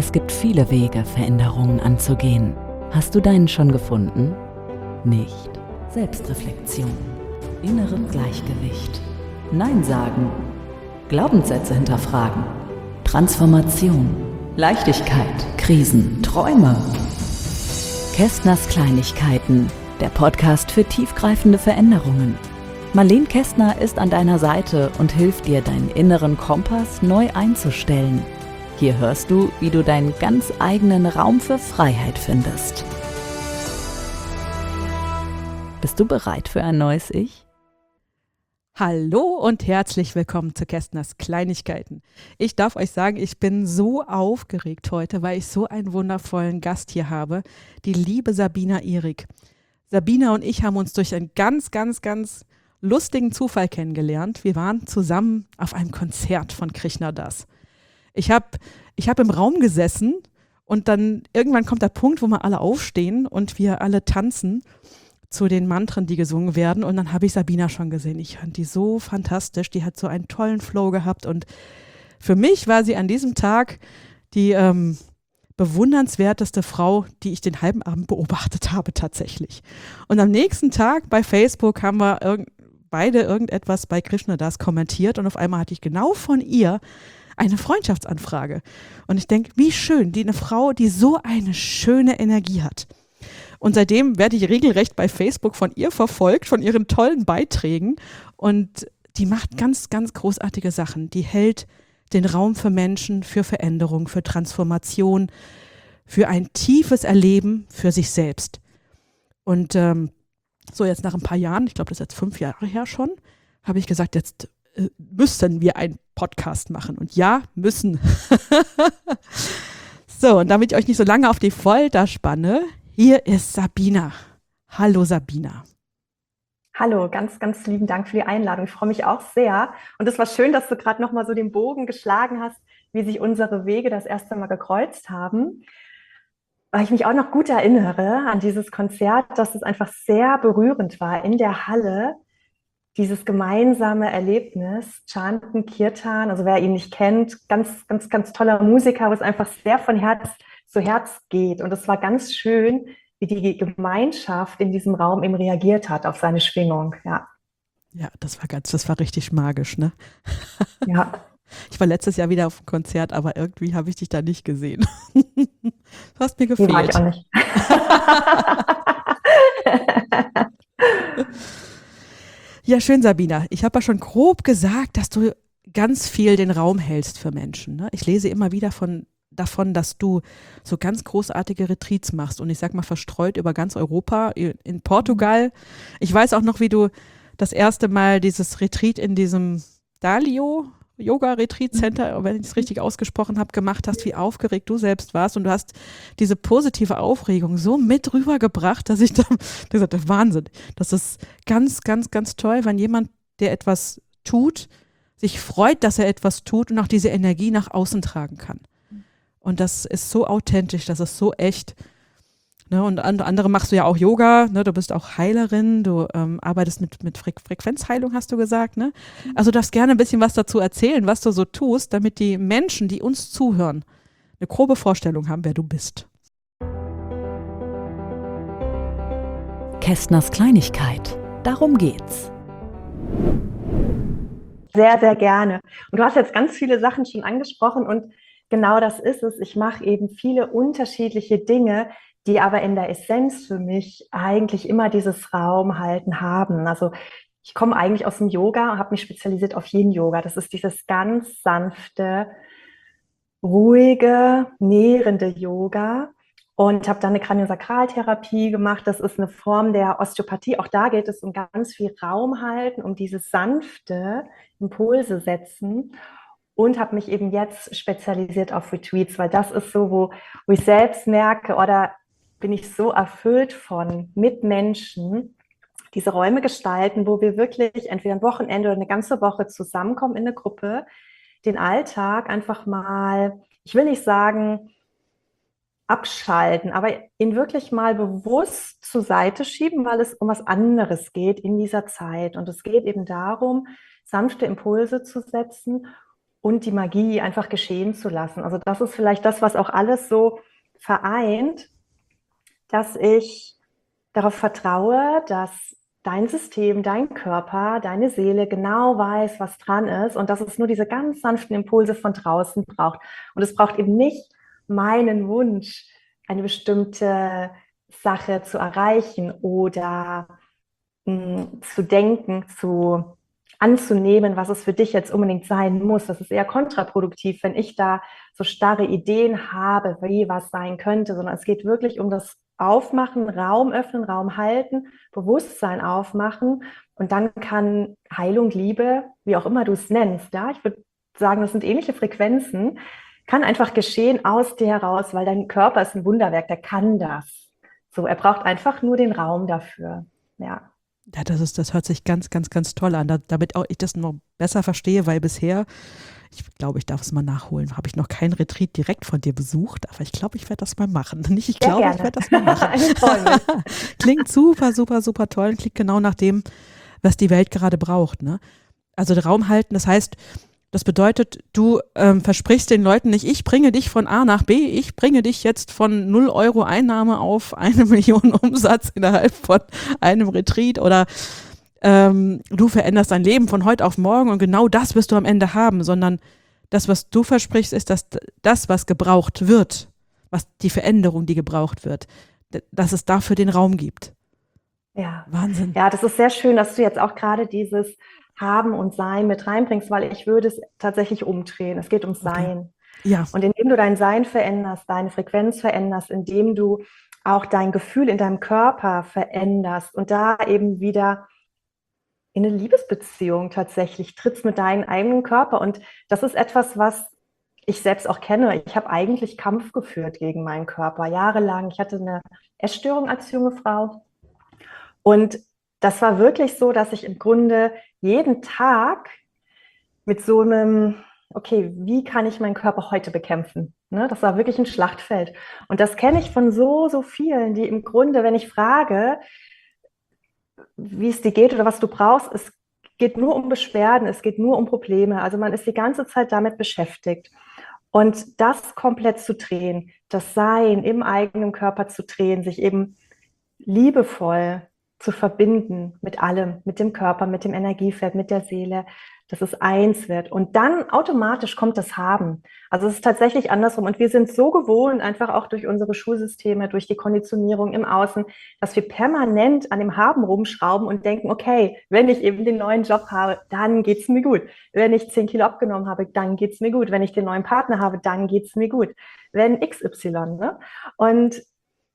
Es gibt viele Wege, Veränderungen anzugehen. Hast du deinen schon gefunden? Nicht. Selbstreflexion, inneres Gleichgewicht, Nein sagen, Glaubenssätze hinterfragen, Transformation, Leichtigkeit, Krisen, Träume. Kästners Kleinigkeiten, der Podcast für tiefgreifende Veränderungen. Marlene Kästner ist an deiner Seite und hilft dir, deinen inneren Kompass neu einzustellen. Hier hörst du, wie du deinen ganz eigenen Raum für Freiheit findest. Bist du bereit für ein neues Ich? Hallo und herzlich willkommen zu Kästners Kleinigkeiten. Ich darf euch sagen, ich bin so aufgeregt heute, weil ich so einen wundervollen Gast hier habe, die liebe Sabina Ihrig. Sabina und ich haben uns durch einen ganz lustigen Zufall kennengelernt. Wir waren zusammen auf einem Konzert von Krishna Das. Ich hab im Raum gesessen und dann irgendwann kommt der Punkt, wo wir alle aufstehen und wir alle tanzen zu den Mantren, die gesungen werden. Und dann habe ich Sabina schon gesehen. Ich fand die so fantastisch. Die hat so einen tollen Flow gehabt. Und für mich war sie an diesem Tag die bewundernswerteste Frau, die ich den halben Abend beobachtet habe tatsächlich. Und am nächsten Tag bei Facebook haben wir beide irgendetwas bei Krishna Das kommentiert. Und auf einmal hatte ich genau von ihr eine Freundschaftsanfrage. Und ich denke, wie schön, eine Frau, die so eine schöne Energie hat. Und seitdem werde ich regelrecht bei Facebook von ihr verfolgt, von ihren tollen Beiträgen. Und die macht ganz großartige Sachen. Die hält den Raum für Menschen, für Veränderung, für Transformation, für ein tiefes Erleben für sich selbst. Und so jetzt nach ein paar Jahren, ich glaube, das ist jetzt 5 Jahre her schon, habe ich gesagt, jetzt müssen wir einen Podcast machen. Und ja, müssen. So, und damit ich euch nicht so lange auf die Folter spanne, hier ist Sabina. Hallo Sabina. Hallo, ganz lieben Dank für die Einladung. Ich freue mich auch sehr. Und es war schön, dass du gerade nochmal so den Bogen geschlagen hast, wie sich unsere Wege das erste Mal gekreuzt haben. Weil ich mich auch noch gut erinnere an dieses Konzert, dass es einfach sehr berührend war in der Halle. Dieses gemeinsame Erlebnis, Chanten, Kirtan, also wer ihn nicht kennt, ganz toller Musiker, wo es einfach sehr von Herz zu Herz geht. Und es war ganz schön, wie die Gemeinschaft in diesem Raum eben reagiert hat auf seine Schwingung. Ja, Ja, das war richtig magisch, ne? ja. Ich war letztes Jahr wieder auf dem Konzert, aber irgendwie habe ich dich da nicht gesehen. Du hast mir gefehlt. Die war ich auch nicht. Ja, schön, Sabina. Ich habe ja schon grob gesagt, dass du ganz viel den Raum hältst für Menschen. Ne? Ich lese immer wieder davon, dass du so ganz großartige Retreats machst und ich sag mal verstreut über ganz Europa, in Portugal. Ich weiß auch noch, wie du das erste Mal dieses Retreat in diesem Dalio Yoga Retreat Center, wenn ich es richtig ausgesprochen habe, gemacht hast, wie aufgeregt du selbst warst und du hast diese positive Aufregung so mit rübergebracht, dass ich da gesagt habe, Wahnsinn, das ist ganz toll, wenn jemand, der etwas tut, sich freut, dass er etwas tut und auch diese Energie nach außen tragen kann. Und das ist so authentisch, das ist so echt. Ne? Und andere machst du ja auch Yoga, ne? Du bist auch Heilerin, du arbeitest mit Frequenzheilung, hast du gesagt. Ne? Also du darfst gerne ein bisschen was dazu erzählen, was du so tust, damit die Menschen, die uns zuhören, eine grobe Vorstellung haben, wer du bist. Kästners Kleinigkeit. Darum geht's. Sehr gerne. Und du hast jetzt ganz viele Sachen schon angesprochen und genau das ist es. Ich mache eben viele unterschiedliche Dinge, die aber in der Essenz für mich eigentlich immer dieses Raumhalten haben. Also ich komme eigentlich aus dem Yoga und habe mich spezialisiert auf Yin-Yoga. Das ist dieses ganz sanfte, ruhige, nährende Yoga. Und habe dann eine Kraniosakraltherapie gemacht. Das ist eine Form der Osteopathie. Auch da geht es um ganz viel Raum halten, um dieses sanfte Impulse setzen. Und habe mich eben jetzt spezialisiert auf Retreats, weil das ist so, wo ich selbst merke, oder bin ich so erfüllt von Mitmenschen, diese Räume gestalten, wo wir wirklich entweder ein Wochenende oder eine ganze Woche zusammenkommen in eine Gruppe, den Alltag einfach mal, ich will nicht sagen, abschalten, aber ihn wirklich mal bewusst zur Seite schieben, weil es um was anderes geht in dieser Zeit. Und es geht eben darum, sanfte Impulse zu setzen und die Magie einfach geschehen zu lassen. Also das ist vielleicht das, was auch alles so vereint, dass ich darauf vertraue, dass dein System, dein Körper, deine Seele genau weiß, was dran ist und dass es nur diese ganz sanften Impulse von draußen braucht. Und es braucht eben nicht meinen Wunsch, eine bestimmte Sache zu erreichen oder zu denken, anzunehmen, was es für dich jetzt unbedingt sein muss. Das ist eher kontraproduktiv, wenn ich da so starre Ideen habe, wie was sein könnte, sondern es geht wirklich um das Aufmachen, Raum öffnen, Raum halten, Bewusstsein aufmachen und dann kann Heilung, Liebe, wie auch immer du es nennst, ja, ich würde sagen, das sind ähnliche Frequenzen, kann einfach geschehen aus dir heraus, weil dein Körper ist ein Wunderwerk, der kann das. So, er braucht einfach nur den Raum dafür, ja. Ja, das hört sich ganz, ganz, ganz toll an, damit auch ich das noch besser verstehe, weil bisher, ich glaube, ich darf es mal nachholen, habe ich noch kein Retreat direkt von dir besucht, aber ich glaube, ich werde das mal machen. Nicht, ich glaube, ich werde das mal machen. Klingt super, super, super toll, klingt genau nach dem, was die Welt gerade braucht, ne? Also Raum halten, das heißt, das bedeutet, du versprichst den Leuten nicht, ich bringe dich von A nach B, ich bringe dich jetzt von 0 Euro Einnahme auf 1 Million Umsatz innerhalb von einem Retreat oder du veränderst dein Leben von heute auf morgen und genau das wirst du am Ende haben, sondern das, was du versprichst, ist, dass das, was gebraucht wird, was die Veränderung, die gebraucht wird, dass es dafür den Raum gibt. Ja. Wahnsinn. Ja, das ist sehr schön, dass du jetzt auch gerade dieses Haben und Sein mit reinbringst, weil ich würde es tatsächlich umdrehen. Es geht ums Sein. Ja. Und indem du dein Sein veränderst, deine Frequenz veränderst, indem du auch dein Gefühl in deinem Körper veränderst und da eben wieder in eine Liebesbeziehung tatsächlich trittst mit deinem eigenen Körper. Und das ist etwas, was ich selbst auch kenne. Ich habe eigentlich Kampf geführt gegen meinen Körper, jahrelang. Ich hatte eine Essstörung als junge Frau. Und das war wirklich so, dass ich im Grunde jeden Tag mit so einem, okay, wie kann ich meinen Körper heute bekämpfen? Ne, das war wirklich ein Schlachtfeld. Und das kenne ich von so, so vielen, die im Grunde, wenn ich frage, wie es dir geht oder was du brauchst, es geht nur um Beschwerden, es geht nur um Probleme. Also man ist die ganze Zeit damit beschäftigt. Und das komplett zu drehen, das Sein im eigenen Körper zu drehen, sich eben liebevoll zu verbinden mit allem, mit dem Körper, mit dem Energiefeld, mit der Seele, dass es eins wird. Und dann automatisch kommt das Haben. Also es ist tatsächlich andersrum. Und wir sind so gewohnt, einfach auch durch unsere Schulsysteme, durch die Konditionierung im Außen, dass wir permanent an dem Haben rumschrauben und denken, okay, wenn ich eben den neuen Job habe, dann geht's mir gut. Wenn ich 10 Kilo abgenommen habe, dann geht's mir gut. Wenn ich den neuen Partner habe, dann geht's mir gut. Wenn XY, ne? Und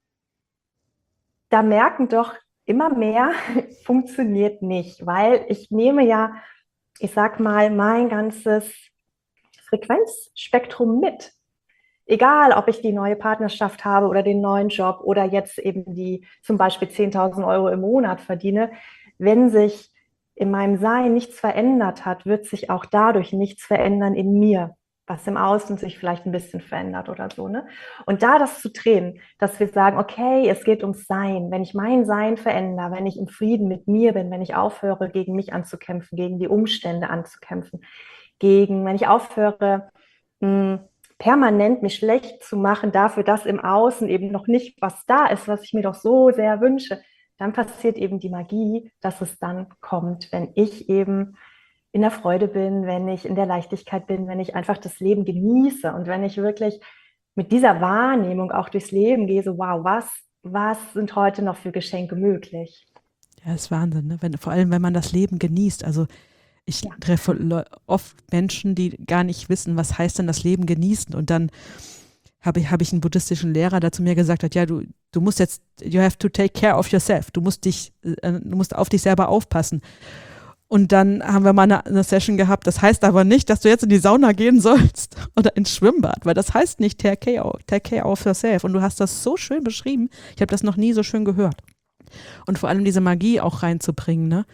da merken doch immer mehr, funktioniert nicht, weil ich nehme ja, ich sag mal, mein ganzes Frequenzspektrum mit. Egal, ob ich die neue Partnerschaft habe oder den neuen Job oder jetzt eben die zum Beispiel 10.000 Euro im Monat verdiene, wenn sich in meinem Sein nichts verändert hat, wird sich auch dadurch nichts verändern in mir, was im Außen sich vielleicht ein bisschen verändert oder so, ne? Und da das zu drehen, dass wir sagen, okay, es geht ums Sein. Wenn ich mein Sein verändere, wenn ich im Frieden mit mir bin, wenn ich aufhöre, gegen mich anzukämpfen, gegen die Umstände anzukämpfen, wenn ich aufhöre, permanent mich schlecht zu machen dafür, dass im Außen eben noch nicht was da ist, was ich mir doch so sehr wünsche, dann passiert eben die Magie, dass es dann kommt, wenn ich eben in der Freude bin, wenn ich in der Leichtigkeit bin, wenn ich einfach das Leben genieße und wenn ich wirklich mit dieser Wahrnehmung auch durchs Leben gehe, so wow, was sind heute noch für Geschenke möglich? Ja, das ist Wahnsinn, ne? Vor allem, wenn man das Leben genießt. Also ich treffe oft Menschen, die gar nicht wissen, was heißt denn das Leben genießen. Und dann habe ich einen buddhistischen Lehrer, der zu mir gesagt hat, ja, du musst jetzt, you have to take care of yourself. Du musst auf dich selber aufpassen. Und dann haben wir mal eine Session gehabt, das heißt aber nicht, dass du jetzt in die Sauna gehen sollst oder ins Schwimmbad, weil das heißt nicht take care of yourself. Und du hast das so schön beschrieben, ich habe das noch nie so schön gehört. Und vor allem diese Magie auch reinzubringen, ne?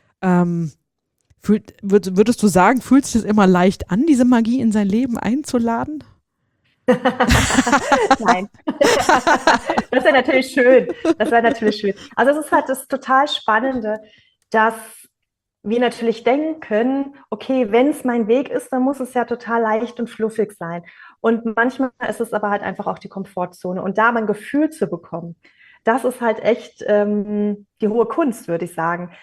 Würdest du sagen, fühlt sich das immer leicht an, diese Magie in sein Leben einzuladen? Nein. Das wäre natürlich schön. Also es ist halt das total Spannende, dass wir natürlich denken, okay, wenn es mein Weg ist, dann muss es ja total leicht und fluffig sein. Und manchmal ist es aber halt einfach auch die Komfortzone. Und da mal ein Gefühl zu bekommen, das ist halt echt die hohe Kunst, würde ich sagen.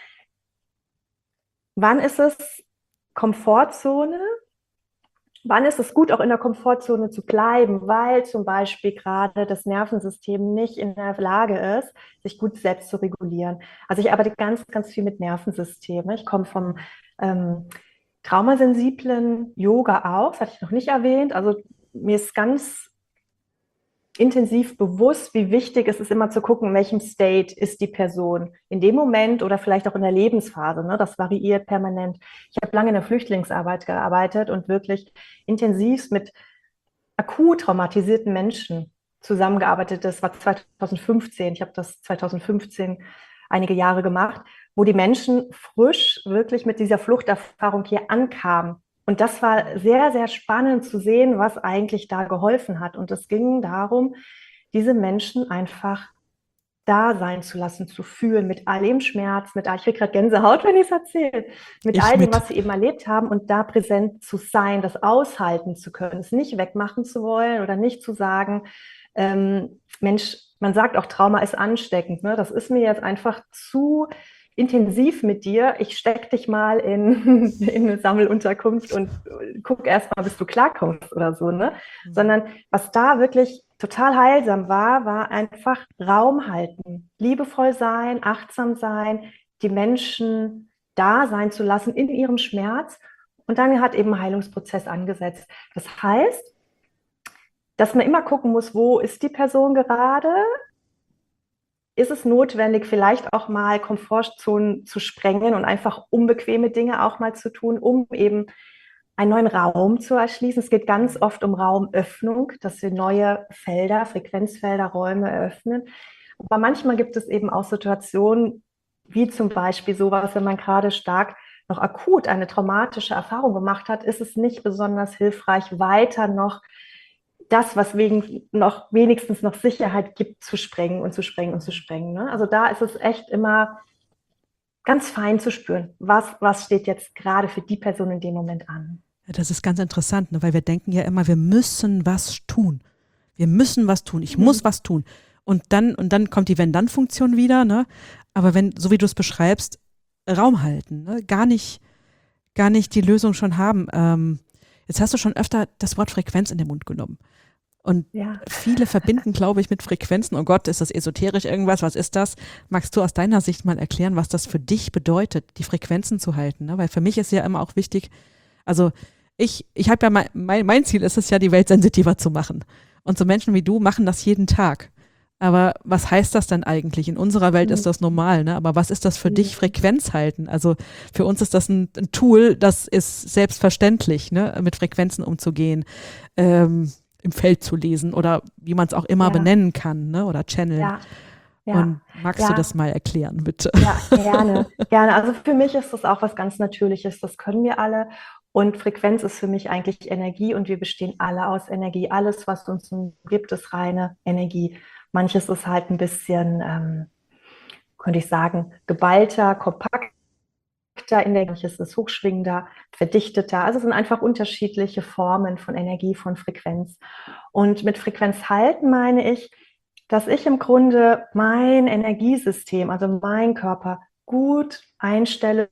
Wann ist es Komfortzone? Wann ist es gut, auch in der Komfortzone zu bleiben, weil zum Beispiel gerade das Nervensystem nicht in der Lage ist, sich gut selbst zu regulieren. Also ich arbeite ganz, ganz viel mit Nervensystemen. Ich komme vom traumasensiblen Yoga auch, das hatte ich noch nicht erwähnt. Also mir ist ganz intensiv bewusst, wie wichtig es ist, immer zu gucken, in welchem State ist die Person in dem Moment oder vielleicht auch in der Lebensphase. Ne? Das variiert permanent. Ich habe lange in der Flüchtlingsarbeit gearbeitet und wirklich intensiv mit akut traumatisierten Menschen zusammengearbeitet. Das war 2015. Ich habe das 2015 einige Jahre gemacht, wo die Menschen frisch wirklich mit dieser Fluchterfahrung hier ankamen. Und das war sehr, sehr spannend zu sehen, was eigentlich da geholfen hat. Und es ging darum, diese Menschen einfach da sein zu lassen, zu fühlen, mit all dem Schmerz, ich kriege gerade Gänsehaut, wenn ich es erzähle, mit all dem, was sie eben erlebt haben und da präsent zu sein, das aushalten zu können, es nicht wegmachen zu wollen oder nicht zu sagen, Mensch, man sagt auch, Trauma ist ansteckend, ne? Das ist mir jetzt einfach zu intensiv mit dir, ich stecke dich mal in eine Sammelunterkunft und guck erst mal, bis du klarkommst oder so, ne? Sondern was da wirklich total heilsam war einfach Raum halten, liebevoll sein, achtsam sein, die Menschen da sein zu lassen in ihrem Schmerz. Und dann hat eben ein Heilungsprozess angesetzt. Das heißt, dass man immer gucken muss, wo ist die Person gerade? Ist es notwendig, vielleicht auch mal Komfortzonen zu sprengen und einfach unbequeme Dinge auch mal zu tun, um eben einen neuen Raum zu erschließen. Es geht ganz oft um Raumöffnung, dass wir neue Felder, Frequenzfelder, Räume eröffnen. Aber manchmal gibt es eben auch Situationen, wie zum Beispiel sowas, wenn man gerade stark noch akut eine traumatische Erfahrung gemacht hat, ist es nicht besonders hilfreich, weiter noch das, was wenigstens noch Sicherheit gibt, zu sprengen und zu sprengen und zu sprengen. Ne? Also da ist es echt immer ganz fein zu spüren, was steht jetzt gerade für die Person in dem Moment an. Ja, das ist ganz interessant, ne? Weil wir denken ja immer, wir müssen was tun. Wir müssen was tun. Ich muss was tun. Und dann kommt die Wenn-Dann-Funktion wieder, ne? Aber wenn, so wie du es beschreibst, Raum halten, ne? Gar nicht die Lösung schon haben. Jetzt hast du schon öfter das Wort Frequenz in den Mund genommen. Und viele verbinden, glaube ich, mit Frequenzen, oh Gott, ist das esoterisch irgendwas, was ist das? Magst du aus deiner Sicht mal erklären, was das für dich bedeutet, die Frequenzen zu halten? Ne? Weil für mich ist ja immer auch wichtig, also ich habe ja mein Ziel ist es ja, die Welt sensitiver zu machen. Und so Menschen wie du machen das jeden Tag. Aber was heißt das dann eigentlich? In unserer Welt ist das normal, ne? Aber was ist das für dich, Frequenz halten? Also für uns ist das ein Tool, das ist selbstverständlich, ne? Mit Frequenzen umzugehen, im Feld zu lesen oder wie man es auch immer benennen kann, ne? Oder channeln. Ja. Und magst du das mal erklären, bitte? Ja, gerne. Also für mich ist das auch was ganz Natürliches, das können wir alle. Und Frequenz ist für mich eigentlich Energie und wir bestehen alle aus Energie. Alles, was uns gibt, ist reine Energie. Manches ist halt ein bisschen, könnte ich sagen, geballter, kompakter manches ist hochschwingender, verdichteter. Also es sind einfach unterschiedliche Formen von Energie, von Frequenz. Und mit Frequenz halten meine ich, dass ich im Grunde mein Energiesystem, also meinen Körper gut einstelle,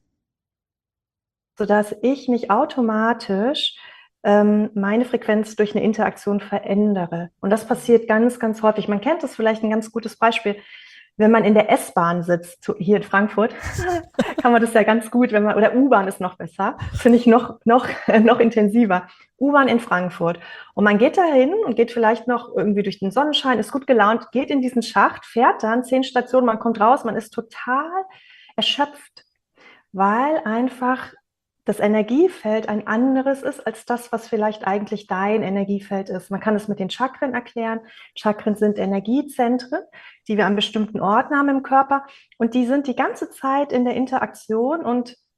sodass ich nicht automatisch meine Frequenz durch eine Interaktion verändere. Und das passiert ganz, ganz häufig. Man kennt das vielleicht, ein ganz gutes Beispiel. Wenn man in der S-Bahn sitzt, hier in Frankfurt, kann man das ja ganz gut, oder U-Bahn ist noch besser, finde ich noch intensiver. U-Bahn in Frankfurt. Und man geht da hin und geht vielleicht noch irgendwie durch den Sonnenschein, ist gut gelaunt, geht in diesen Schacht, fährt dann 10 Stationen, man kommt raus, man ist total erschöpft, weil einfach das Energiefeld ein anderes ist als das, was vielleicht eigentlich dein Energiefeld ist. Man kann es mit den Chakren erklären. Chakren sind Energiezentren, die wir an bestimmten Orten haben im Körper und die sind die ganze Zeit in der Interaktion und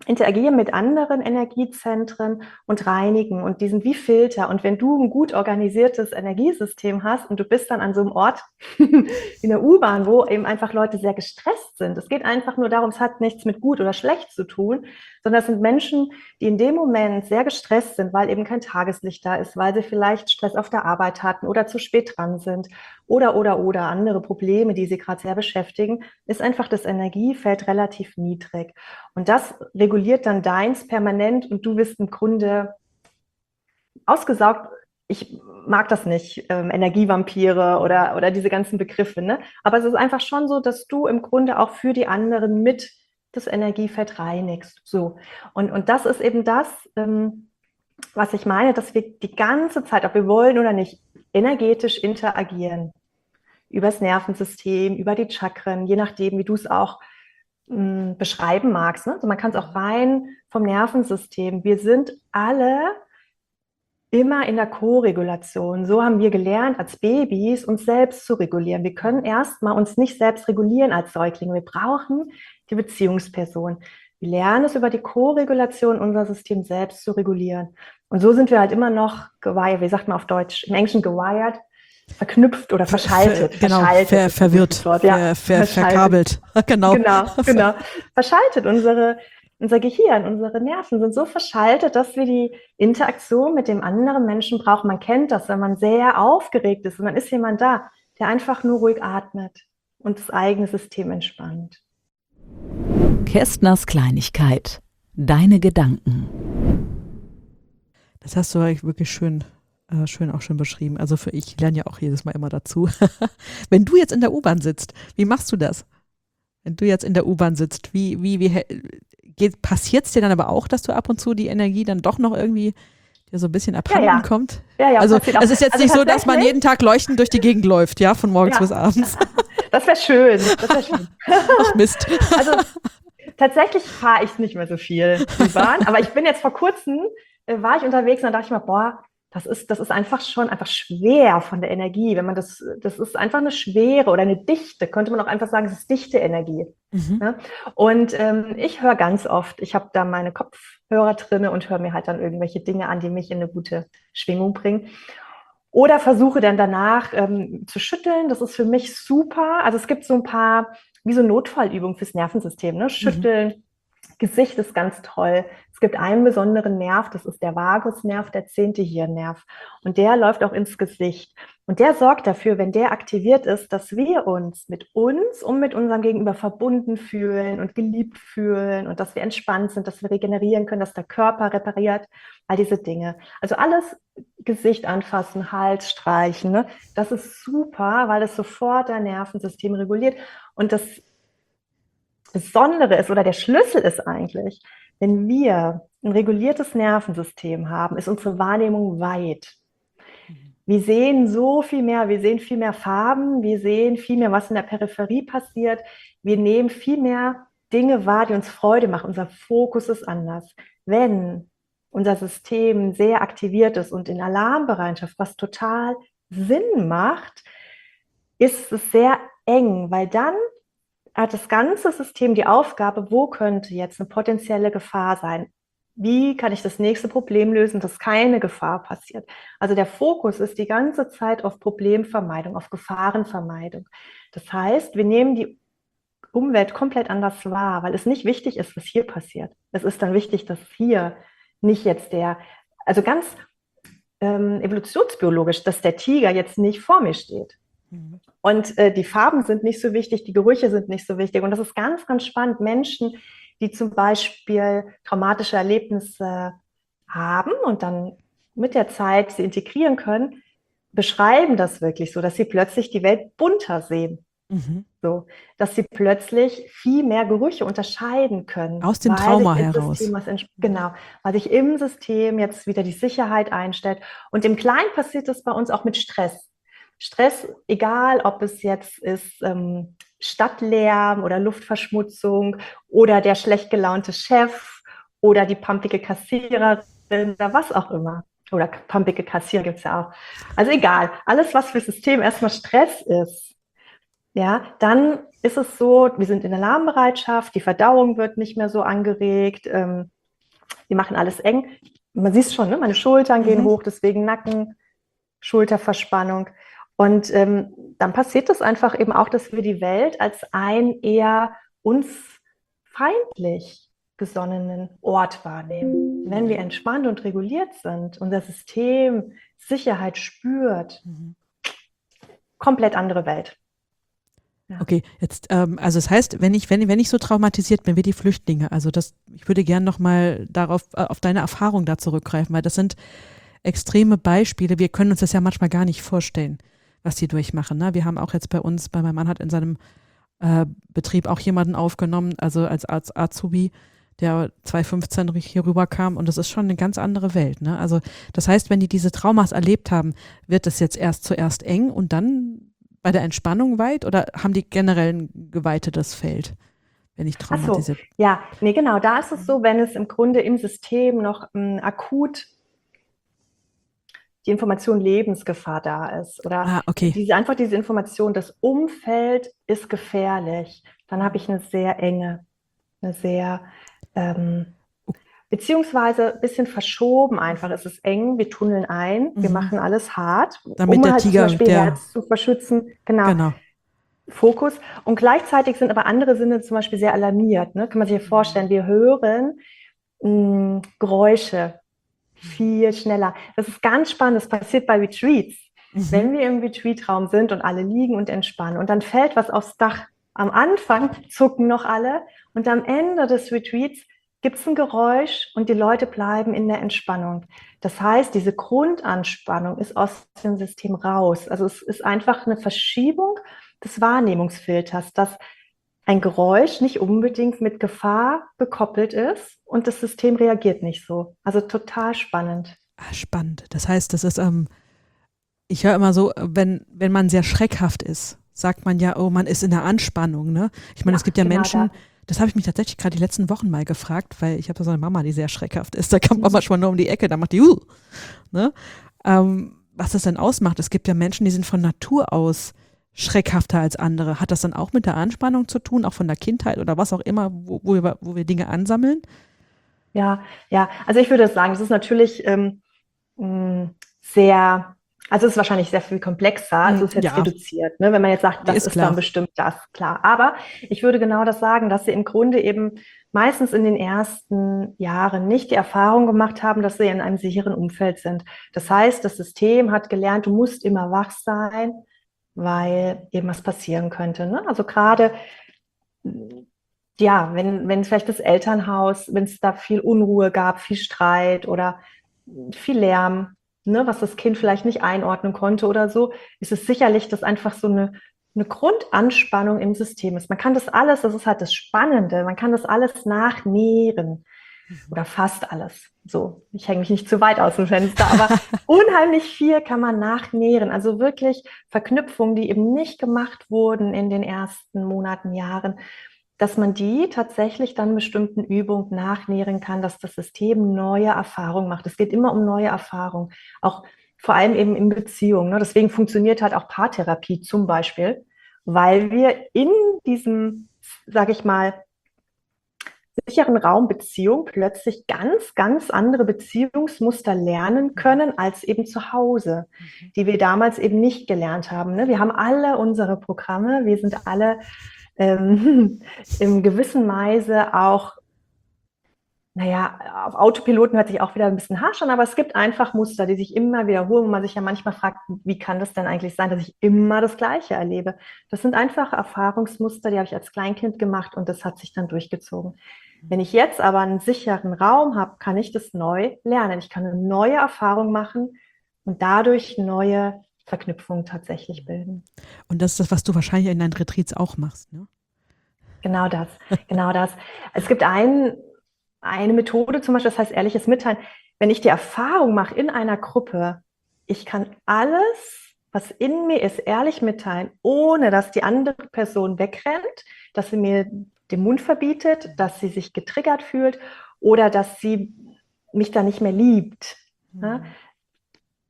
interagieren mit anderen Energiezentren und reinigen. Und die sind wie Filter. Und wenn du ein gut organisiertes Energiesystem hast und du bist dann an so einem Ort wie einer U-Bahn, wo eben einfach Leute sehr gestresst sind. Es geht einfach nur darum, es hat nichts mit gut oder schlecht zu tun, sondern es sind Menschen, die in dem Moment sehr gestresst sind, weil eben kein Tageslicht da ist, weil sie vielleicht Stress auf der Arbeit hatten oder zu spät dran sind oder andere Probleme, die sie gerade sehr beschäftigen, ist einfach das Energiefeld relativ niedrig. Und das reguliert dann deins permanent und du bist im Grunde ausgesaugt. Ich mag das nicht, Energievampire oder diese ganzen Begriffe, ne? Aber es ist einfach schon so, dass du im Grunde auch für die anderen mit das Energiefeld reinigst. So. Und das ist eben das, was ich meine, dass wir die ganze Zeit, ob wir wollen oder nicht, energetisch interagieren. Übers Nervensystem, über die Chakren, je nachdem, wie du es auch beschreiben magst. Ne? Also man kann es auch rein vom Nervensystem. Wir sind alle immer in der Co-Regulation. So haben wir gelernt, als Babys uns selbst zu regulieren. Wir können erstmal uns nicht selbst regulieren als Säuglinge. Wir brauchen die Beziehungsperson. Wir lernen es über die Co-Regulation, unser System selbst zu regulieren. Und so sind wir halt immer noch gewired, wie sagt man auf Deutsch, im Englischen gewired, verknüpft oder verschaltet. Verwirrt, ja, verkabelt. Genau. Verschaltet. Unser Gehirn, unsere Nerven sind so verschaltet, dass wir die Interaktion mit dem anderen Menschen brauchen. Man kennt das, wenn man sehr aufgeregt ist und dann ist jemand da, der einfach nur ruhig atmet und das eigene System entspannt. Kästners Kleinigkeit. Deine Gedanken. Das hast du eigentlich wirklich schön auch schon beschrieben. Also ich lerne ja auch jedes Mal immer dazu. Wenn du jetzt in der U-Bahn sitzt, wie machst du das? Wenn du jetzt in der U-Bahn sitzt, passiert es dir dann aber auch, dass du ab und zu die Energie dann doch noch irgendwie dir so ein bisschen abhanden kommt? Ja, also es ist jetzt nicht so, dass man jeden Tag leuchtend durch die Gegend läuft, ja, von morgens bis abends. Das wäre schön. Ach Mist. Also tatsächlich fahre ich nicht mehr so viel U-Bahn, aber ich bin jetzt vor kurzem, war ich unterwegs und dann dachte ich mir, boah, das ist einfach schwer von der Energie. Wenn man das ist einfach eine Schwere oder eine Dichte, könnte man auch einfach sagen, es ist dichte Energie. Ja? Und ich höre ganz oft, ich habe da meine Kopfhörer drin und höre mir halt dann irgendwelche Dinge an, die mich in eine gute Schwingung bringen. Oder versuche dann danach zu schütteln. Das ist für mich super. Also es gibt so ein paar, wie so Notfallübungen fürs Nervensystem, ne? Schütteln. Gesicht ist ganz toll. Es gibt einen besonderen Nerv, das ist der Vagusnerv, der 10. Hirnnerv. Und der läuft auch ins Gesicht. Und der sorgt dafür, wenn der aktiviert ist, dass wir uns mit unserem Gegenüber verbunden fühlen und geliebt fühlen und dass wir entspannt sind, dass wir regenerieren können, dass der Körper repariert, all diese Dinge. Also alles Gesicht anfassen, Hals streichen, ne? Das ist super, weil das sofort dein Nervensystem reguliert. Und das Besondere ist oder der Schlüssel ist eigentlich, wenn wir ein reguliertes Nervensystem haben, ist unsere Wahrnehmung weit. Wir sehen so viel mehr, wir sehen viel mehr Farben, wir sehen viel mehr, was in der Peripherie passiert. Wir nehmen viel mehr Dinge wahr, die uns Freude machen. Unser Fokus ist anders. Wenn unser System sehr aktiviert ist und in Alarmbereitschaft, was total Sinn macht, ist es sehr eng, weil dann hat das ganze System die Aufgabe, wo könnte jetzt eine potenzielle Gefahr sein? Wie kann ich das nächste Problem lösen, dass keine Gefahr passiert? Also der Fokus ist die ganze Zeit auf Problemvermeidung, auf Gefahrenvermeidung. Das heißt, wir nehmen die Umwelt komplett anders wahr, weil es nicht wichtig ist, was hier passiert. Es ist dann wichtig, dass hier nicht jetzt also ganz evolutionsbiologisch, dass der Tiger jetzt nicht vor mir steht. Und die Farben sind nicht so wichtig, die Gerüche sind nicht so wichtig. Und das ist ganz, ganz spannend. Menschen, die zum Beispiel traumatische Erlebnisse haben und dann mit der Zeit sie integrieren können, beschreiben das wirklich so, dass sie plötzlich die Welt bunter sehen. So, dass sie plötzlich viel mehr Gerüche unterscheiden können. Aus dem Trauma heraus. Genau, weil sich im System jetzt wieder die Sicherheit einstellt. Und im Kleinen passiert das bei uns auch mit Stress. Stress, egal ob es jetzt ist Stadtlärm oder Luftverschmutzung oder der schlecht gelaunte Chef oder die pumpige Kassiererin oder was auch immer. Oder pumpige Kassierer gibt es ja auch. Also egal, alles, was für das System erstmal Stress ist, Ja, dann ist es so, wir sind in Alarmbereitschaft, die Verdauung wird nicht mehr so angeregt, wir machen alles eng. Man sieht es schon, ne? Meine Schultern gehen hoch, deswegen Nacken, Schulterverspannung. Und dann passiert es einfach eben auch, dass wir die Welt als einen eher uns feindlich gesonnenen Ort wahrnehmen. Wenn wir entspannt und reguliert sind, unser System Sicherheit spürt, komplett andere Welt. Ja. Okay, jetzt, also das heißt, wenn ich so traumatisiert bin wie die Flüchtlinge, also ich würde gerne nochmal auf deine Erfahrung da zurückgreifen, weil das sind extreme Beispiele. Wir können uns das ja manchmal gar nicht vorstellen, was die durchmachen. Ne? Wir haben auch jetzt bei meinem Mann hat in seinem Betrieb auch jemanden aufgenommen, also als Azubi, der 2015 hier rüberkam, und das ist schon eine ganz andere Welt. Ne? Also das heißt, wenn die diese Traumas erlebt haben, wird es jetzt zuerst eng und dann bei der Entspannung weit, oder haben die generell ein geweitetes Feld, wenn ich traumatisiert bin? Ja, nee, genau, da ist es so, wenn es im Grunde im System noch akut die Information Lebensgefahr da ist oder okay. diese Information, das Umfeld ist gefährlich, dann habe ich eine sehr beziehungsweise ein bisschen verschoben einfach. Es ist eng, wir tunneln ein, wir machen alles hart, damit um der halt Tiger, zum Beispiel Herz zu verschützen. Genau. Fokus. Und gleichzeitig sind aber andere Sinne zum Beispiel sehr alarmiert. Ne? Kann man sich vorstellen, wir hören Geräusche viel schneller. Das ist ganz spannend, das passiert bei Retreats. Wenn wir im Retreatraum sind und alle liegen und entspannen und dann fällt was aufs Dach. Am Anfang zucken noch alle und am Ende des Retreats gibt es ein Geräusch und die Leute bleiben in der Entspannung. Das heißt, diese Grundanspannung ist aus dem System raus. Also es ist einfach eine Verschiebung des Wahrnehmungsfilters, dass ein Geräusch nicht unbedingt mit Gefahr gekoppelt ist und das System reagiert nicht so. Also total spannend. Spannend. Das heißt, das ist, ich höre immer so, wenn man sehr schreckhaft ist, sagt man ja, oh, man ist in der Anspannung. Ne? Ich meine, es gibt ja genau Menschen, das habe ich mich tatsächlich gerade die letzten Wochen mal gefragt, weil ich habe so eine Mama, die sehr schreckhaft ist. Da kommt man manchmal nur um die Ecke, da macht die, ne? Was das denn ausmacht. Es gibt ja Menschen, die sind von Natur aus schreckhafter als andere. Hat das dann auch mit der Anspannung zu tun, auch von der Kindheit oder was auch immer, wo wir Dinge ansammeln? Ja, also ich würde sagen, es ist natürlich sehr, also es ist wahrscheinlich sehr viel komplexer, also es ist jetzt reduziert, ne? Wenn man jetzt sagt, das ist dann bestimmt das, klar. Aber ich würde genau das sagen, dass sie im Grunde eben meistens in den ersten Jahren nicht die Erfahrung gemacht haben, dass sie in einem sicheren Umfeld sind. Das heißt, das System hat gelernt, du musst immer wach sein, weil eben was passieren könnte. Ne? Also gerade, ja, wenn vielleicht das Elternhaus, wenn es da viel Unruhe gab, viel Streit oder viel Lärm, ne, was das Kind vielleicht nicht einordnen konnte oder so, ist es sicherlich, dass einfach so eine Grundanspannung im System ist. Man kann das alles, das ist halt das Spannende, man kann das alles nachnähren. Oder fast alles. So, ich hänge mich nicht zu weit aus dem Fenster, aber unheimlich viel kann man nachnähren. Also wirklich Verknüpfungen, die eben nicht gemacht wurden in den ersten Monaten, Jahren, dass man die tatsächlich dann bestimmten Übungen nachnähren kann, dass das System neue Erfahrungen macht. Es geht immer um neue Erfahrungen, auch vor allem eben in Beziehungen. Ne? Deswegen funktioniert halt auch Paartherapie zum Beispiel, weil wir in diesem, sage ich mal, sicheren Raum Beziehung plötzlich ganz, ganz andere Beziehungsmuster lernen können als eben zu Hause, die wir damals eben nicht gelernt haben. Ne? Wir haben alle unsere Programme, wir sind alle in gewissen Weise auch, naja, auf Autopiloten hört sich auch wieder ein bisschen harsch an, aber es gibt einfach Muster, die sich immer wiederholen, wo man sich ja manchmal fragt, wie kann das denn eigentlich sein, dass ich immer das Gleiche erlebe? Das sind einfach Erfahrungsmuster, die habe ich als Kleinkind gemacht und das hat sich dann durchgezogen. Wenn ich jetzt aber einen sicheren Raum habe, kann ich das neu lernen. Ich kann eine neue Erfahrung machen und dadurch neue Verknüpfungen tatsächlich bilden. Und das ist das, was du wahrscheinlich in deinen Retreats auch machst, ne? Genau das, genau das. Es gibt eine Methode zum Beispiel, das heißt ehrliches Mitteilen. Wenn ich die Erfahrung mache in einer Gruppe, ich kann alles, was in mir ist, ehrlich mitteilen, ohne dass die andere Person wegrennt, dass sie mir den Mund verbietet, dass sie sich getriggert fühlt oder dass sie mich da nicht mehr liebt. Ne?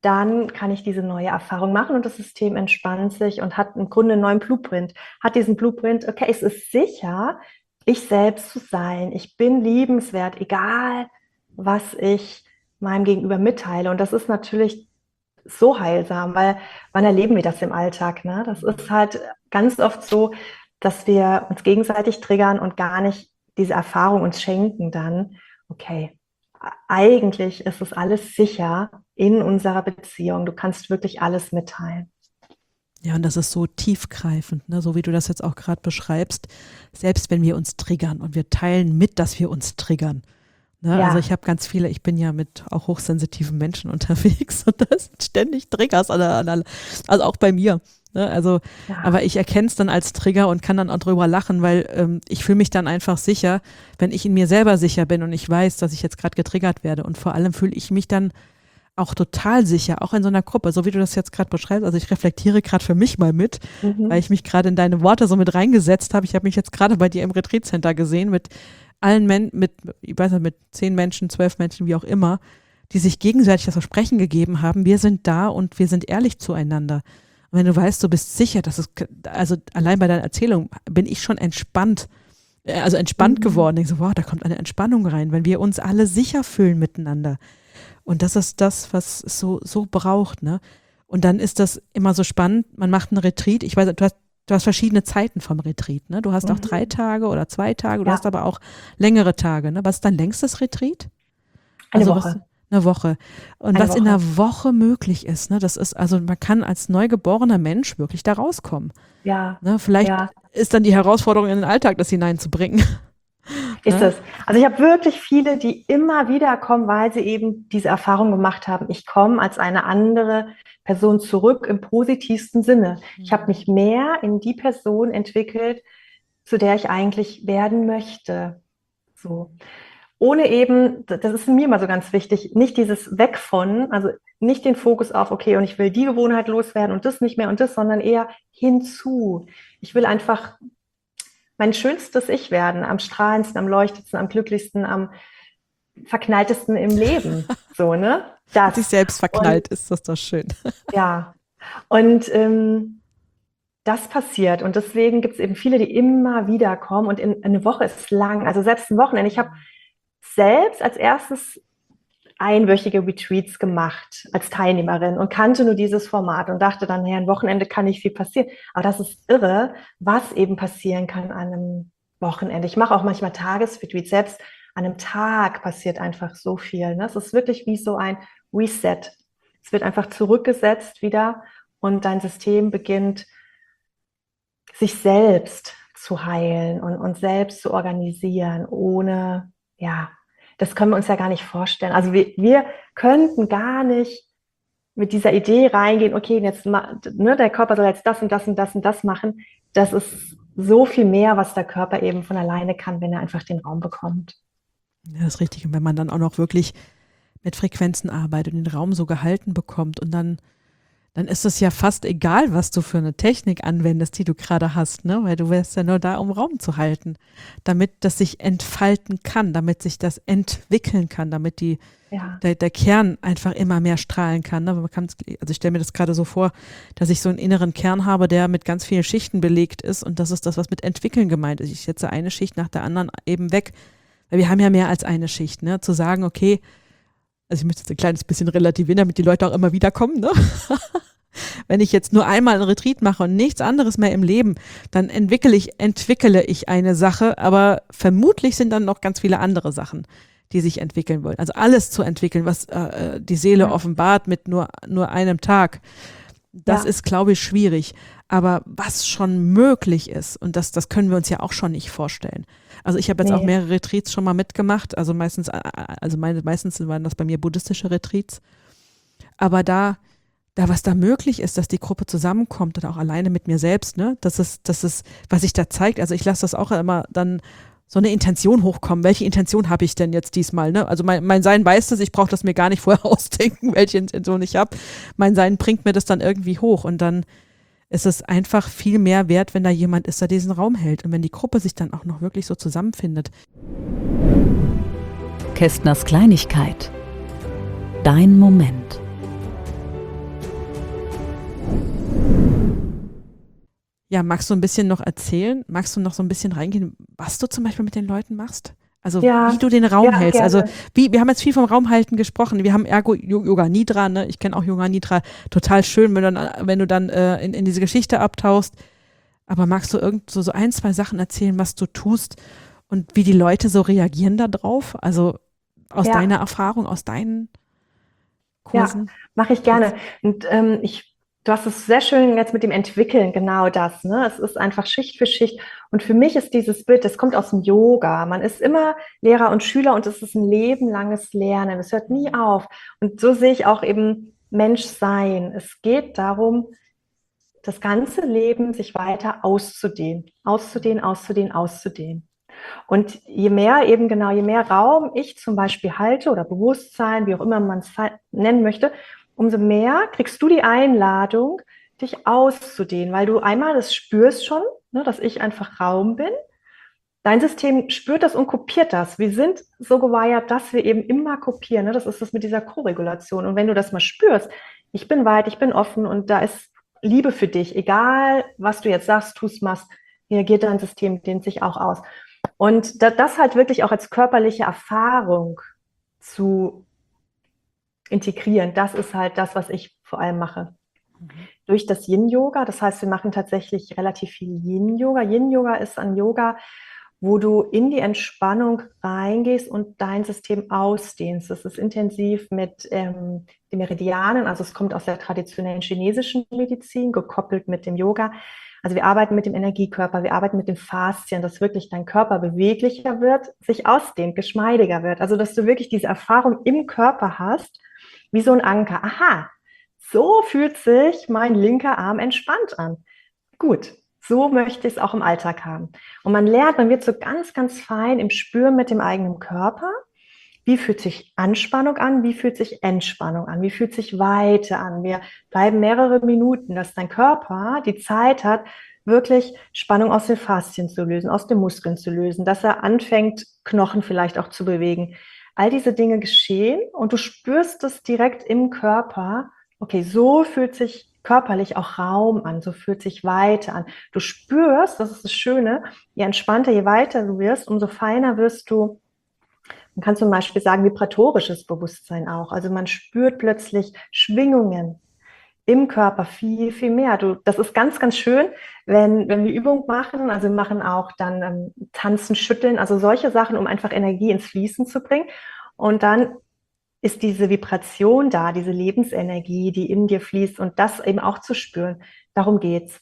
dann kann ich diese neue Erfahrung machen und das System entspannt sich und hat im Grunde einen neuen Blueprint. Hat diesen Blueprint, okay, es ist sicher, ich selbst zu sein. Ich bin liebenswert, egal was ich meinem Gegenüber mitteile. Und das ist natürlich so heilsam, weil wann erleben wir das im Alltag? Ne? Das ist halt ganz oft so, dass wir uns gegenseitig triggern und gar nicht diese Erfahrung uns schenken dann, okay, eigentlich ist es alles sicher in unserer Beziehung. Du kannst wirklich alles mitteilen. Ja, und das ist so tiefgreifend, ne? So wie du das jetzt auch gerade beschreibst, selbst wenn wir uns triggern und wir teilen mit, dass wir uns triggern. Ne? Ja. Also ich habe ganz viele, ich bin ja mit auch hochsensitiven Menschen unterwegs und da sind ständig Triggers, also auch bei mir. Ne? Also, Ja. aber ich erkenne es dann als Trigger und kann dann auch drüber lachen, weil ich fühle mich dann einfach sicher, wenn ich in mir selber sicher bin und ich weiß, dass ich jetzt gerade getriggert werde. Und vor allem fühle ich mich dann auch total sicher, auch in so einer Gruppe, so wie du das jetzt gerade beschreibst. Also ich reflektiere gerade für mich mal mit, weil ich mich gerade in deine Worte so mit reingesetzt habe. Ich habe mich jetzt gerade bei dir im Retreat Center gesehen mit allen Menschen, ich weiß nicht, mit 10 Menschen, 12 Menschen, wie auch immer, die sich gegenseitig das Versprechen gegeben haben, wir sind da und wir sind ehrlich zueinander. Und wenn du weißt, du bist sicher, dass es, also allein bei deiner Erzählung bin ich schon entspannt geworden. Ich so, wow, da kommt eine Entspannung rein, wenn wir uns alle sicher fühlen miteinander. Und das ist das, was es so braucht, ne? Und dann ist das immer so spannend, man macht einen Retreat, ich weiß, du hast verschiedene Zeiten vom Retreat, ne? Du hast auch 3 Tage oder 2 Tage, du hast aber auch längere Tage, ne? Was ist dein längstes Retreat? Eine Also Woche. Eine Woche. Und Eine was in Woche. einer Woche möglich ist, ne? Das ist, also man kann als neugeborener Mensch wirklich da rauskommen. Ja. Ne? Vielleicht Ja. ist dann die Herausforderung in den Alltag, das hineinzubringen. Ist Ne? es. Also ich habe wirklich viele, die immer wieder kommen, weil sie eben diese Erfahrung gemacht haben. Ich komme als eine andere Person zurück im positivsten Sinne. Ich habe mich mehr in die Person entwickelt, zu der ich eigentlich werden möchte. So. Ohne eben, das ist mir immer so ganz wichtig, nicht dieses Weg von, also nicht den Fokus auf, okay, und ich will die Gewohnheit loswerden und das nicht mehr und das, sondern eher hinzu. Ich will einfach mein schönstes Ich werden, am strahlendsten, am leuchtendsten, am glücklichsten, am verknalltesten im Leben. So, ne? Das. Sich selbst verknallt ist das doch schön. Ja. Und das passiert. Und deswegen gibt es eben viele, die immer wieder kommen. Und eine Woche ist lang. Also selbst ein Wochenende. Ich habe selbst als erstes einwöchige Retreats gemacht als Teilnehmerin und kannte nur dieses Format und dachte dann, naja, ein Wochenende kann nicht viel passieren. Aber das ist irre, was eben passieren kann an einem Wochenende. Ich mache auch manchmal Tagesretreats. Selbst an einem Tag passiert einfach so viel. Ne? Es ist wirklich wie so ein Reset. Es wird einfach zurückgesetzt wieder und dein System beginnt, sich selbst zu heilen und selbst zu organisieren, ohne, ja, das können wir uns ja gar nicht vorstellen. Also wir könnten gar nicht mit dieser Idee reingehen, okay, jetzt ne, der Körper soll jetzt das und das und das und das machen. Das ist so viel mehr, was der Körper eben von alleine kann, wenn er einfach den Raum bekommt. Ja, das ist richtig. Und wenn man dann auch noch wirklich mit Frequenzen arbeitet und den Raum so gehalten bekommt und dann ist es ja fast egal, was du für eine Technik anwendest, die du gerade hast, ne? Weil du wärst ja nur da, um Raum zu halten, damit das sich entfalten kann, damit sich das entwickeln kann, damit der Kern einfach immer mehr strahlen kann. Ne? Also ich stelle mir das gerade so vor, dass ich so einen inneren Kern habe, der mit ganz vielen Schichten belegt ist und das ist das, was mit entwickeln gemeint ist. Ich setze eine Schicht nach der anderen eben weg, weil wir haben ja mehr als eine Schicht, ne? Zu sagen, okay, also ich möchte jetzt ein kleines bisschen relativieren, damit die Leute auch immer wieder kommen, ne? Wenn ich jetzt nur einmal ein Retreat mache und nichts anderes mehr im Leben, dann entwickle ich eine Sache, aber vermutlich sind dann noch ganz viele andere Sachen, die sich entwickeln wollen. Also alles zu entwickeln, was die Seele offenbart mit nur einem Tag, das ist, glaube ich, schwierig. Aber was schon möglich ist, und das können wir uns ja auch schon nicht vorstellen. Also ich habe jetzt auch mehrere Retreats schon mal mitgemacht, also meistens waren das bei mir buddhistische Retreats. Aber da was da möglich ist, dass die Gruppe zusammenkommt und auch alleine mit mir selbst, ne, das ist, was sich da zeigt. Also ich lasse das auch immer dann so eine Intention hochkommen. Welche Intention habe ich denn jetzt diesmal? Ne? Also mein Sein weiß das, ich brauche das mir gar nicht vorher ausdenken, welche Intention ich habe. Mein Sein bringt mir das dann irgendwie hoch und dann ist es einfach viel mehr wert, wenn da jemand ist, der diesen Raum hält und wenn die Gruppe sich dann auch noch wirklich so zusammenfindet. Kästners Kleinigkeit. Dein Moment. Ja, magst du ein bisschen noch erzählen? Magst du noch so ein bisschen reingehen, was du zum Beispiel mit den Leuten machst? Also Ja, wie du den Raum ja, hältst. Also gerne. wir haben jetzt viel vom Raumhalten gesprochen. Wir haben Yoga Nidra, ne? Ich kenne auch Yoga Nidra. Total schön, wenn du dann in diese Geschichte abtauchst. Aber magst du so ein, zwei Sachen erzählen, was du tust und wie die Leute so reagieren da drauf? Also aus deiner Ja, Erfahrung, aus deinen ja, Kursen? mache ich gerne. Und du hast es sehr schön jetzt mit dem Entwickeln, genau das, ne? Es ist einfach Schicht für Schicht. Und für mich ist dieses Bild, das kommt aus dem Yoga. Man ist immer Lehrer und Schüler und es ist ein lebenlanges Lernen. Es hört nie auf. Und so sehe ich auch eben Menschsein. Es geht darum, das ganze Leben sich weiter auszudehnen, auszudehnen, auszudehnen, auszudehnen. Und je mehr eben genau, je mehr Raum ich zum Beispiel halte oder Bewusstsein, wie auch immer man es nennen möchte, umso mehr kriegst du die Einladung, dich auszudehnen, weil du einmal das spürst schon, ne, dass ich einfach Raum bin. Dein System spürt das und kopiert das. Wir sind so gewired, dass wir eben immer kopieren. Ne? Das ist das mit dieser Korregulation. Und wenn du das mal spürst, ich bin weit, ich bin offen und da ist Liebe für dich, egal was du jetzt sagst, tust, machst, reagiert dein System, dehnt sich auch aus. Und das halt wirklich auch als körperliche Erfahrung zu integrieren, das ist halt das, was ich vor allem mache. Durch das Yin-Yoga, das heißt, wir machen tatsächlich relativ viel Yin-Yoga. Yin-Yoga ist ein Yoga, wo du in die Entspannung reingehst und dein System ausdehnst. Das ist intensiv mit den Meridianen, also es kommt aus der traditionellen chinesischen Medizin, gekoppelt mit dem Yoga. Also wir arbeiten mit dem Energiekörper, wir arbeiten mit dem Faszien, dass wirklich dein Körper beweglicher wird, sich ausdehnt, geschmeidiger wird. Also dass du wirklich diese Erfahrung im Körper hast, wie so ein Anker. Aha, so fühlt sich mein linker Arm entspannt an. Gut, so möchte ich es auch im Alltag haben. Und man wird so ganz, ganz fein im Spüren mit dem eigenen Körper. Wie fühlt sich Anspannung an? Wie fühlt sich Entspannung an? Wie fühlt sich Weite an? Wir bleiben mehrere Minuten, dass dein Körper die Zeit hat, wirklich Spannung aus den Faszien zu lösen, aus den Muskeln zu lösen, dass er anfängt, Knochen vielleicht auch zu bewegen. All diese Dinge geschehen und du spürst es direkt im Körper. Okay, so fühlt sich körperlich auch Raum an, so fühlt sich Weite an. Du spürst, das ist das Schöne, je entspannter, je weiter du wirst, umso feiner wirst du. Man kann zum Beispiel sagen, vibratorisches Bewusstsein auch. Also man spürt plötzlich Schwingungen im Körper viel, viel mehr. Das ist ganz, ganz schön, wenn wir Übung machen. Also wir machen auch dann Tanzen, Schütteln, also solche Sachen, um einfach Energie ins Fließen zu bringen. Und dann ist diese Vibration da, diese Lebensenergie, die in dir fließt und das eben auch zu spüren. Darum geht's.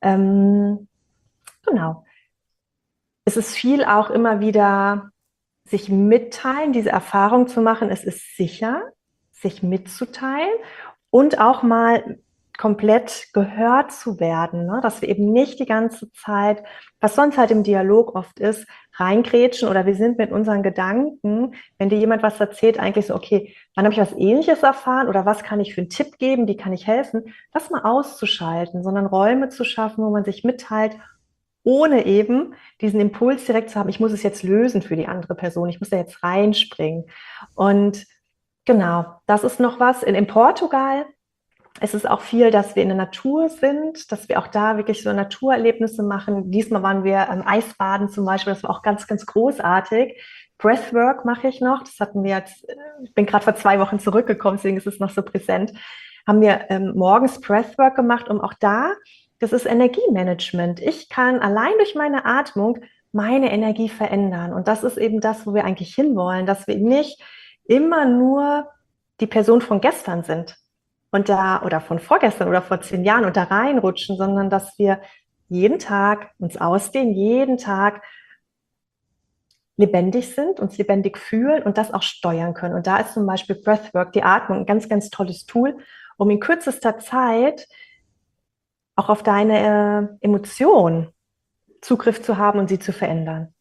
Genau. Es ist viel auch immer wieder sich mitteilen, diese Erfahrung zu machen. Es ist sicher, sich mitzuteilen und auch mal komplett gehört zu werden, ne? Dass wir eben nicht die ganze Zeit, was sonst halt im Dialog oft ist, reingrätschen oder wir sind mit unseren Gedanken, wenn dir jemand was erzählt, eigentlich so, okay, wann habe ich was Ähnliches erfahren oder was kann ich für einen Tipp geben, wie kann ich helfen, das mal auszuschalten, sondern Räume zu schaffen, wo man sich mitteilt, ohne eben diesen Impuls direkt zu haben, ich muss es jetzt lösen für die andere Person, ich muss da jetzt reinspringen. Und genau, das ist noch was. In Portugal ist es auch viel, dass wir in der Natur sind, dass wir auch da wirklich so Naturerlebnisse machen. Diesmal waren wir Eisbaden zum Beispiel, das war auch ganz, ganz großartig. Breathwork mache ich noch, das hatten wir jetzt, ich bin gerade vor 2 Wochen zurückgekommen, deswegen ist es noch so präsent. Haben wir morgens Breathwork gemacht, um auch da, das ist Energiemanagement. Ich kann allein durch meine Atmung meine Energie verändern. Und das ist eben das, wo wir eigentlich hinwollen, dass wir nicht immer nur die Person von gestern sind und da oder von vorgestern oder vor 10 Jahren und da reinrutschen, sondern dass wir jeden Tag uns ausdehnen, jeden Tag lebendig sind, uns lebendig fühlen und das auch steuern können. Und da ist zum Beispiel Breathwork, die Atmung, ein ganz, ganz tolles Tool, um in kürzester Zeit auch auf deine Emotionen Zugriff zu haben und sie zu verändern.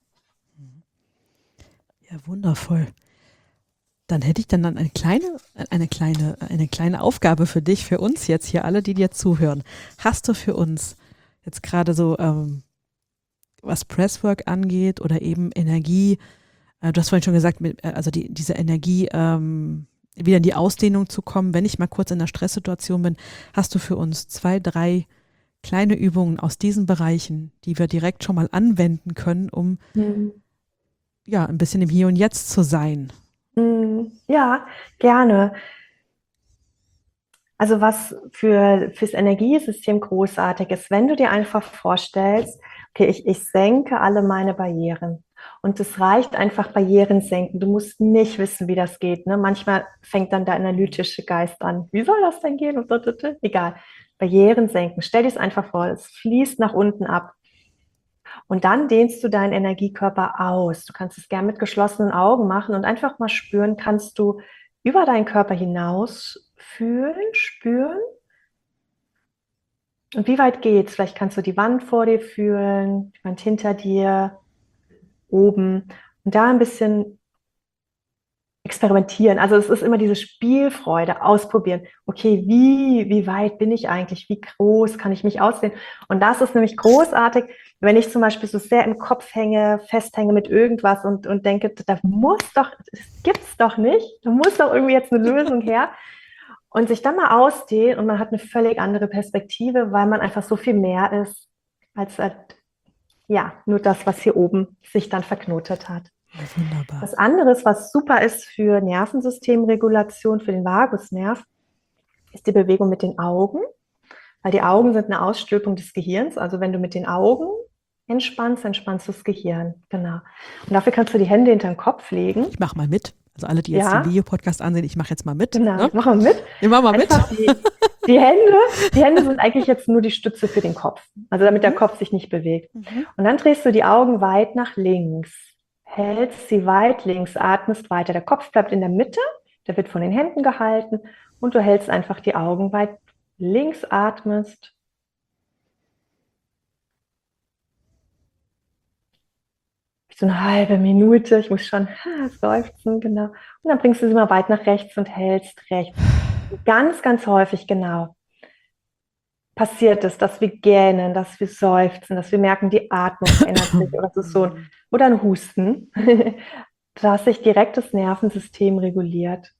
Ja, wundervoll. Dann hätte ich dann eine kleine Aufgabe für dich, für uns jetzt hier alle, die dir zuhören. Hast du für uns jetzt gerade so, was Presswork angeht oder eben Energie, du hast vorhin schon gesagt, also diese Energie, wieder in die Ausdehnung zu kommen, wenn ich mal kurz in einer Stresssituation bin, hast du für uns 2, 3 kleine Übungen aus diesen Bereichen, die wir direkt schon mal anwenden können, um ja ein bisschen im Hier und Jetzt zu sein. Ja, gerne. Also was fürs Energiesystem großartig ist, wenn du dir einfach vorstellst, okay, ich senke alle meine Barrieren. Und es reicht einfach Barrieren senken. Du musst nicht wissen, wie das geht. Ne? Manchmal fängt dann der analytische Geist an. Wie soll das denn gehen? Egal. Barrieren senken. Stell dir es einfach vor, es fließt nach unten ab. Und dann dehnst du deinen Energiekörper aus. Du kannst es gern mit geschlossenen Augen machen und einfach mal spüren, kannst du über deinen Körper hinaus fühlen, spüren. Und wie weit geht's? Vielleicht kannst du die Wand vor dir fühlen, die Wand hinter dir, oben. Und da ein bisschen experimentieren. Also es ist immer diese Spielfreude, ausprobieren. Okay, wie weit bin ich eigentlich? Wie groß kann ich mich ausdehnen? Und das ist nämlich großartig, wenn ich zum Beispiel so sehr im Kopf hänge, festhänge mit irgendwas und denke, das gibt's doch nicht. Da muss doch irgendwie jetzt eine Lösung her. Und sich dann mal ausdehnen und man hat eine völlig andere Perspektive, weil man einfach so viel mehr ist, als ja, nur das, was hier oben sich dann verknotet hat. Ja, wunderbar. Das andere, was super ist für Nervensystemregulation, für den Vagusnerv, ist die Bewegung mit den Augen, weil die Augen sind eine Ausstülpung des Gehirns. Also wenn du mit den Augen entspannst, entspannst du das Gehirn. Genau. Und dafür kannst du die Hände hinter den Kopf legen. Ich mache mal mit. Also alle, die jetzt den Videopodcast ansehen, ich mache jetzt mal mit. Genau, ne? mach mal mit. Ich mach mal Einfach mit. die Hände sind eigentlich jetzt nur die Stütze für den Kopf. Also damit der Kopf sich nicht bewegt. Und dann drehst du die Augen weit nach links. Hältst sie weit links, atmest weiter. Der Kopf bleibt in der Mitte, der wird von den Händen gehalten und du hältst einfach die Augen weit links, atmest. So eine halbe Minute, ich muss schon seufzen, genau. Und dann bringst du sie mal weit nach rechts und hältst rechts. Ganz, ganz häufig, genau, passiert es, dass wir gähnen, dass wir seufzen, dass wir merken, die Atmung verändert sich oder ein Husten, dass sich direkt das Nervensystem reguliert.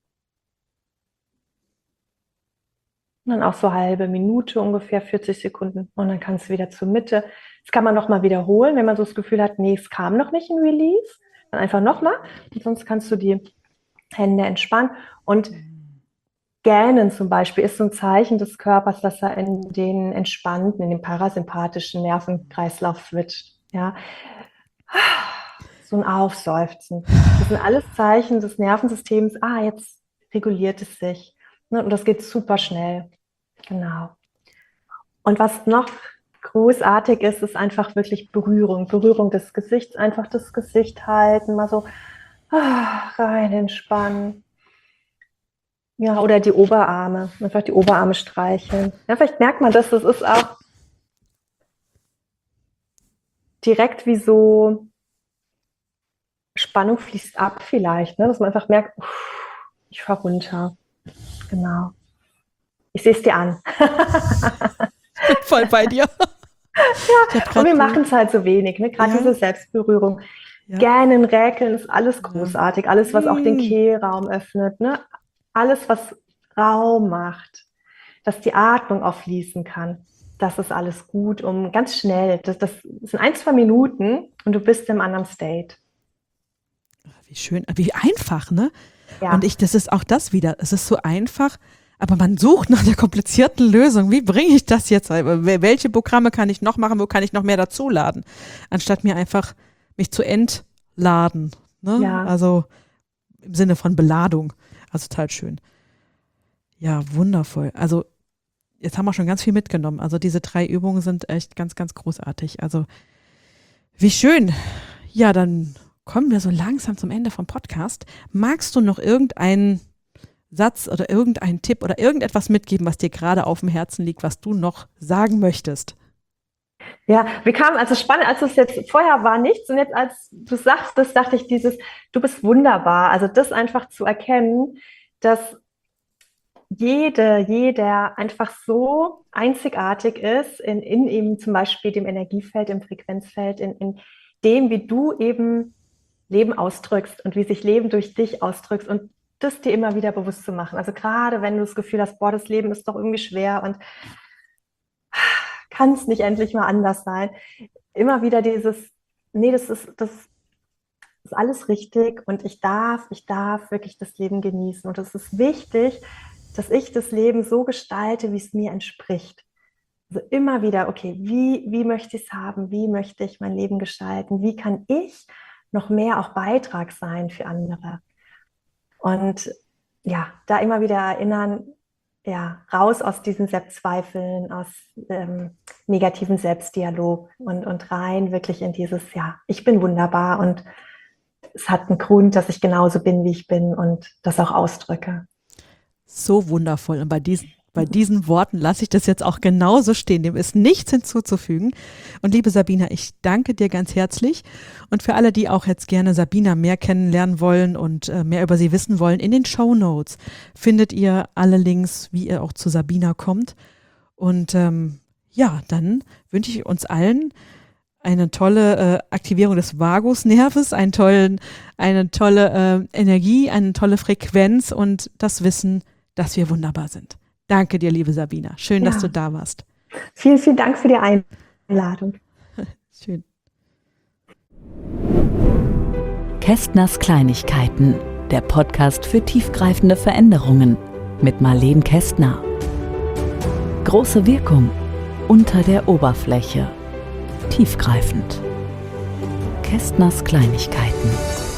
Und dann auch so halbe Minute, ungefähr 40 Sekunden und dann kannst du wieder zur Mitte. Das kann man nochmal wiederholen, wenn man so das Gefühl hat, nee, es kam noch nicht ein Release, dann einfach nochmal und sonst kannst du die Hände entspannen und Gähnen zum Beispiel ist so ein Zeichen des Körpers, dass er in den entspannten, in den parasympathischen Nervenkreislauf switcht. Ja? So ein Aufseufzen. Das sind alles Zeichen des Nervensystems. Jetzt reguliert es sich. Und das geht super schnell. Genau. Und was noch großartig ist, ist einfach wirklich Berührung. Berührung des Gesichts. Einfach das Gesicht halten, mal so rein entspannen. Ja, oder die Oberarme, einfach die Oberarme streicheln. Ja, vielleicht merkt man das ist auch direkt wie so Spannung fließt ab vielleicht, ne? Dass man einfach merkt, ich fahre runter. Genau. Ich sehe es dir an. Voll bei dir. Ja, und wir machen es halt so wenig, ne? Gerade diese Selbstberührung. Ja. Gähnen, räkeln ist alles großartig. Alles, was auch den Kehlraum öffnet, ne? Alles, was Raum macht, dass die Atmung auch fließen kann, das ist alles gut, um ganz schnell, das sind 1-2 Minuten und du bist im anderen State. Wie schön, wie einfach, ne? Ja. Und das ist auch das wieder, es ist so einfach, aber man sucht nach der komplizierten Lösung. Wie bringe ich das jetzt? Welche Programme kann ich noch machen? Wo kann ich noch mehr dazuladen? Anstatt mir einfach mich zu entladen. Ne? Ja. Also im Sinne von Beladung. Also total schön. Ja, wundervoll. Also jetzt haben wir schon ganz viel mitgenommen. Also diese 3 Übungen sind echt ganz, ganz großartig. Also wie schön. Ja, dann kommen wir so langsam zum Ende vom Podcast. Magst du noch irgendeinen Satz oder irgendeinen Tipp oder irgendetwas mitgeben, was dir gerade auf dem Herzen liegt, was du noch sagen möchtest? Ja, wir kamen, also spannend, als es jetzt vorher war nichts und jetzt als du sagst, das dachte ich du bist wunderbar. Also das einfach zu erkennen, dass jeder einfach so einzigartig ist in eben zum Beispiel dem Energiefeld, im Frequenzfeld, in dem, wie du eben Leben ausdrückst und wie sich Leben durch dich ausdrückst und das dir immer wieder bewusst zu machen. Also gerade wenn du das Gefühl hast, boah, das Leben ist doch irgendwie schwer und kann es nicht endlich mal anders sein. Immer wieder dieses, nee, das ist alles richtig und ich darf wirklich das Leben genießen. Und es ist wichtig, dass ich das Leben so gestalte, wie es mir entspricht. Also immer wieder, okay, wie möchte ich es haben? Wie möchte ich mein Leben gestalten? Wie kann ich noch mehr auch Beitrag sein für andere? Und ja, da immer wieder erinnern, ja, raus aus diesen Selbstzweifeln, aus negativen Selbstdialog und rein wirklich in dieses, ja, ich bin wunderbar und es hat einen Grund, dass ich genauso bin, wie ich bin und das auch ausdrücke. So wundervoll. Und bei diesen Worten lasse ich das jetzt auch genauso stehen. Dem ist nichts hinzuzufügen. Und liebe Sabina, ich danke dir ganz herzlich. Und für alle, die auch jetzt gerne Sabina mehr kennenlernen wollen und mehr über sie wissen wollen, in den Shownotes findet ihr alle Links, wie ihr auch zu Sabina kommt. Und ja, dann wünsche ich uns allen eine tolle Aktivierung des Vagusnerves, eine tolle Energie, eine tolle Frequenz und das Wissen, dass wir wunderbar sind. Danke dir, liebe Sabina. Schön, dass du da warst. Vielen, vielen Dank für die Einladung. Schön. Kästners Kleinigkeiten, der Podcast für tiefgreifende Veränderungen mit Marlene Kästner. Große Wirkung unter der Oberfläche. Tiefgreifend. Kästners Kleinigkeiten.